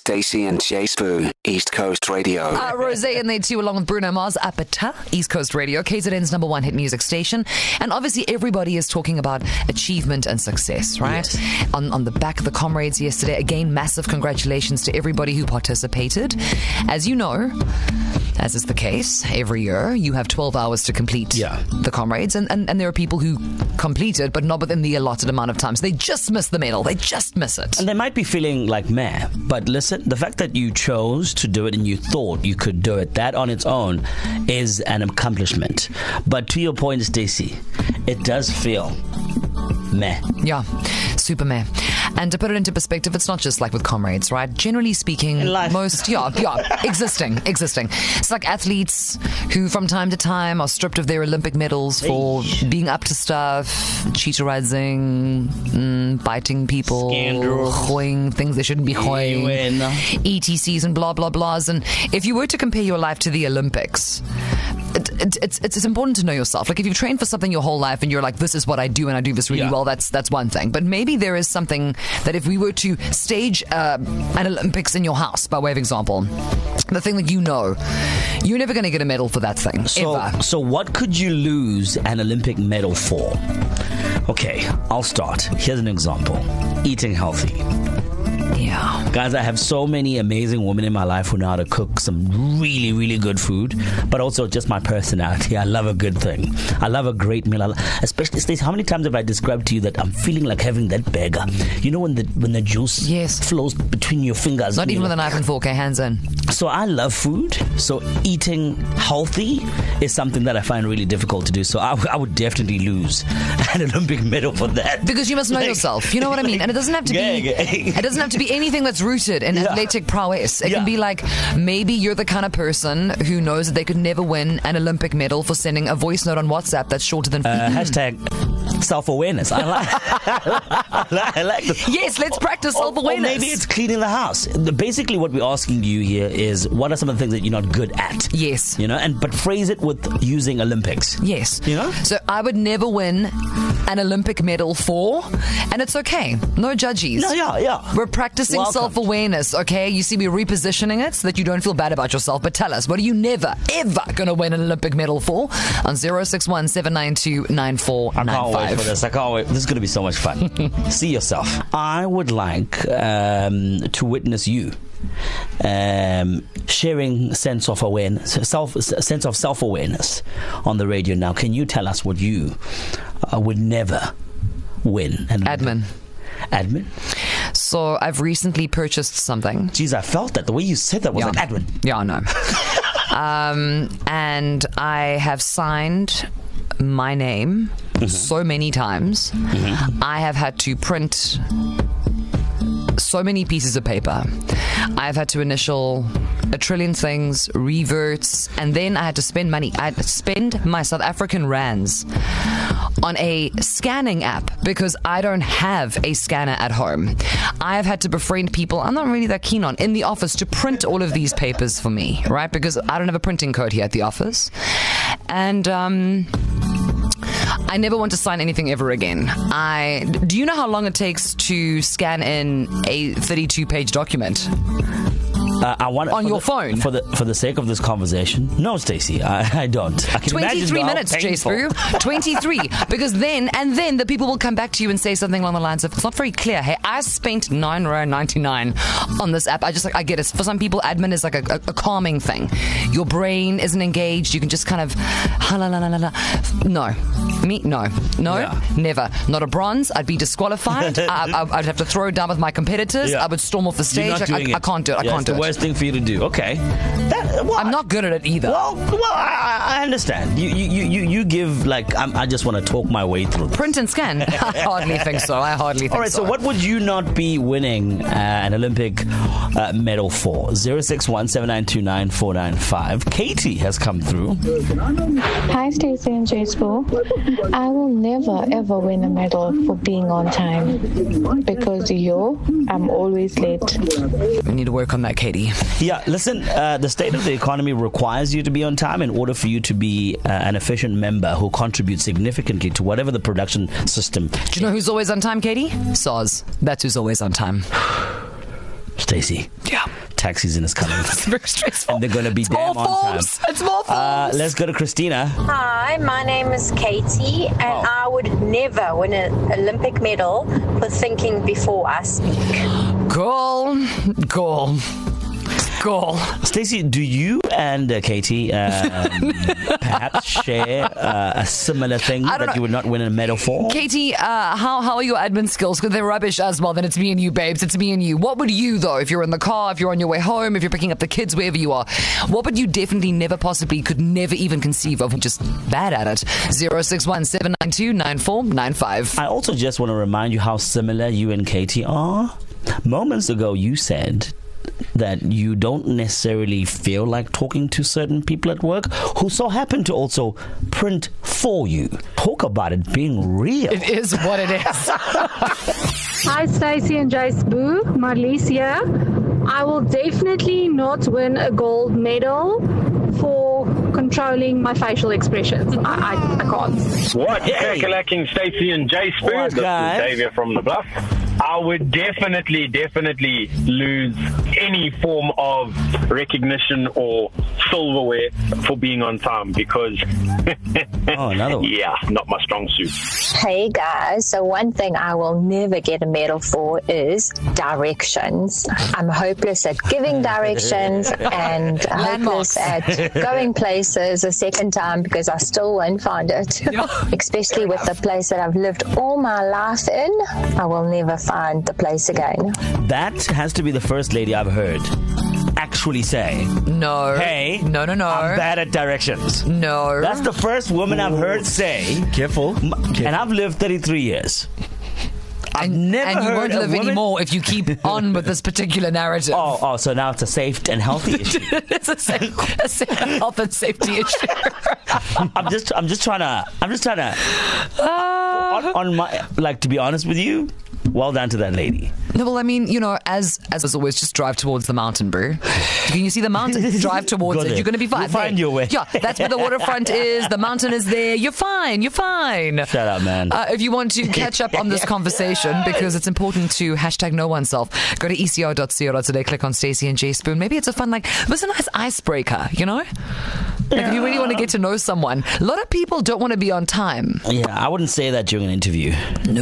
Stacey and Jay Spoo, East Coast Radio. Rosé in there too, along with Bruno Mars, Apata, East Coast Radio, KZN's #1 hit music station. And obviously everybody is talking about achievement and success, right? Yes. On the back of the Comrades yesterday, again, massive congratulations to everybody who participated. As you know, as is the case every year, you have 12 hours to complete the Comrades, and there are people who complete it, but not within the allotted amount of time. So they just miss the medal. They just miss it. And they might be feeling like, meh, but listen, the fact that you chose to do it and you thought you could do it, that on its own is an accomplishment. But to your point, Stacey, it does feel meh. Yeah, super meh. And to put it into perspective, it's not just like with Comrades, right? Generally speaking, most, existing. It's like athletes who from time to time are stripped of their Olympic medals for being up to stuff, cheaterizing, biting people, hoing things they shouldn't be hoing, ETCs and blah, blah, blahs. And if you were to compare your life to the Olympics, it's important to know yourself. Like if you've trained for something your whole life and you're like, this is what I do and I do this really well, that's one thing. But maybe there is something that if we were to stage an Olympics in your house, by way of example, the thing that you're never going to get a medal for that thing, ever. So what could you lose an Olympic medal for? Okay, I'll start. Here's an example. Eating healthy. Yeah. Guys, I have so many amazing women in my life who know how to cook some really, really good food, but also just my personality. I love a good thing. I love a great meal. Especially, Stacey, how many times have I described to you that I'm feeling like having that burger? You know when the juice flows between your fingers? Not even with a knife and fork, hands in. So I love food. So eating healthy is something that I find really difficult to do. So I would definitely lose an Olympic medal for that. Because you must know yourself. You know what I mean? And it doesn't have to be anything that's rooted in athletic prowess. It can be like, maybe you're the kind of person who knows that they could never win an Olympic medal for sending a voice note on WhatsApp that's shorter than hashtag self-awareness. I like this. Yes, let's practice self-awareness. Or maybe it's cleaning the house. Basically what we're asking you here is, what are some of the things that you're not good at? Yes. But phrase it with using Olympics. Yes. So I would never win an Olympic medal for, and it's okay. No judges. No, We're practicing self-awareness, okay? You see, we're repositioning it so that you don't feel bad about yourself. But tell us, what are you never, ever going to win an Olympic medal for? On 061 792 9495. I can't wait for this. I can't wait. This is going to be so much fun. See yourself. I would like to witness you sharing sense of awareness, sense of self-awareness on the radio now. Can you tell us what you would never win? Admin. So I've recently purchased something. Jeez, I felt that. The way you said that was like admin. Yeah, I know. And I have signed my name so many times. I have had to print so many pieces of paper. I've had to initial a trillion things, reverts, and then I had to spend money. I had to spend my South African rands on a scanning app because I don't have a scanner at home. I've had to befriend people I'm not really that keen on in the office to print all of these papers for me, right? Because I don't have a printing code here at the office. And I never want to sign anything ever again. Do you know how long it takes to scan in a 32-page document? On your phone? For the sake of this conversation, no, Stacey, I don't. I can 23 minutes, Jace. 23. Because then the people will come back to you and say something along the lines of, it's not very clear. Hey, I spent R9.99 on this app. I get it. For some people, admin is like a calming thing. Your brain isn't engaged. You can just kind of, No. Me? No. Never. Not a bronze. I'd be disqualified. I'd have to throw it down with my competitors. I would storm off the stage. I can't do it. I can't do it. Thing for you to do. Okay. I'm not good at it either. Well, I understand. You give I just want to talk my way through this. Print and scan. I hardly think so. All right, so what would you not be winning an Olympic medal for? 061 792 9495. Katie has come through. Hi, Stacey and Jay Spoo. I will never ever win a medal for being on time because I'm always late. We need to work on that, Katie. Yeah, listen, the state of the economy requires you to be on time in order for you to be an efficient member who contributes significantly to whatever the production system. Do you know who's always on time, Katie? SARS. That's who's always on time. Stacey. Yeah. Tax season is coming. It's very stressful. And they're going to be damn on time. It's more forms. Let's go to Christina. Hi, my name is Katie, and I would never win an Olympic medal for thinking before I speak. Goal. Stacey, do you and Katie perhaps share a similar thing that you would not win a medal for? Katie, how are your admin skills? Because they're rubbish as well. Then it's me and you, babes. It's me and you. What would you, though, if you're in the car, if you're on your way home, if you're picking up the kids, wherever you are, what would you definitely could never even conceive of? Just bad at it. 061 792 9495. I also just want to remind you how similar you and Katie are. Moments ago, you said that you don't necessarily feel like talking to certain people at work who so happen to also print for you. Talk about it being real. It is what it is. Hi, Stacey and Jace Boo. Marlies here. I will definitely not win a gold medal for controlling my facial expressions. I can't. What? Crack-a-lacking Stacey and Jace Boo. This is Xavier from the Bluff. I would definitely lose any form of recognition or silverware for being on time because, another one. Yeah, not my strong suit. Hey guys, so one thing I will never get a medal for is directions. I'm hopeless at giving directions and hopeless at going places a second time because I still won't find it. Especially with the place that I've lived all my life in, I will never find the place again. That has to be the first lady I've heard actually say, no. Hey, no. I'm bad at directions. No. That's the first woman I've heard say. Careful. And I've lived 33 years. I've never and you heard won't live anymore if you keep on with this particular narrative. Oh, so now it's a safe and healthy issue. It's a health and safety issue. I'm just trying to on my, like, to be honest with you, well done to that lady. No, well, I mean, as always, just drive towards the mountain, bro. Can you see the mountain? Drive towards it. You're going to be fine. You'll find your way. Yeah, that's where the waterfront is. The mountain is there. You're fine. Shut up, man. If you want to catch up on this conversation, because it's important to hashtag know oneself, go to ecr.co.za, click on Stacey and J Spoon. Maybe it's a fun, it was a nice icebreaker, Like if you really want to get to know someone. A lot of people don't want to be on time. Yeah, I wouldn't say that during an interview.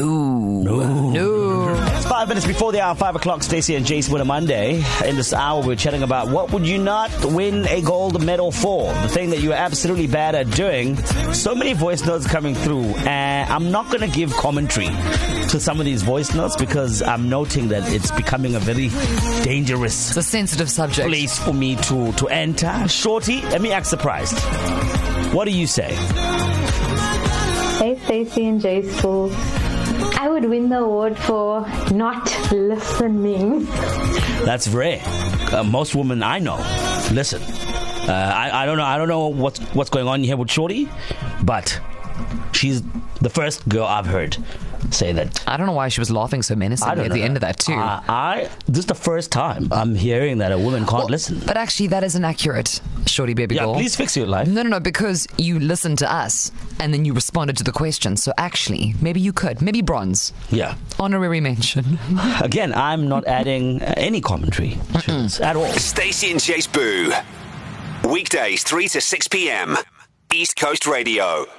No. It's 5 minutes before the hour, 5 o'clock. Stacey and Jace win a Monday. In this hour, we're chatting about what would you not win a gold medal for? The thing that you're absolutely bad at doing. So many voice notes coming through. And I'm not going to give commentary to some of these voice notes because I'm noting that it's becoming a very dangerous, it's a sensitive subject, place for me to enter. Shorty, let me act surprised. What do you say? Hey, Stacey and Jace Boo. I would win the award for not listening. That's rare. Most women I know listen. I don't know what's going on here with Shorty, but she's the first girl I've heard say that. I don't know why she was laughing so menacingly at the end of that too. This is the first time I'm hearing that a woman can't listen. But actually, that isn't accurate, Shorty baby girl. Please fix your life. No, because you listened to us and then you responded to the question. So actually, maybe you could. Maybe bronze. Yeah. Honorary mention. Again, I'm not adding any commentary at all. Stacey and Jace Boo. Weekdays 3 to 6 p.m. East Coast Radio.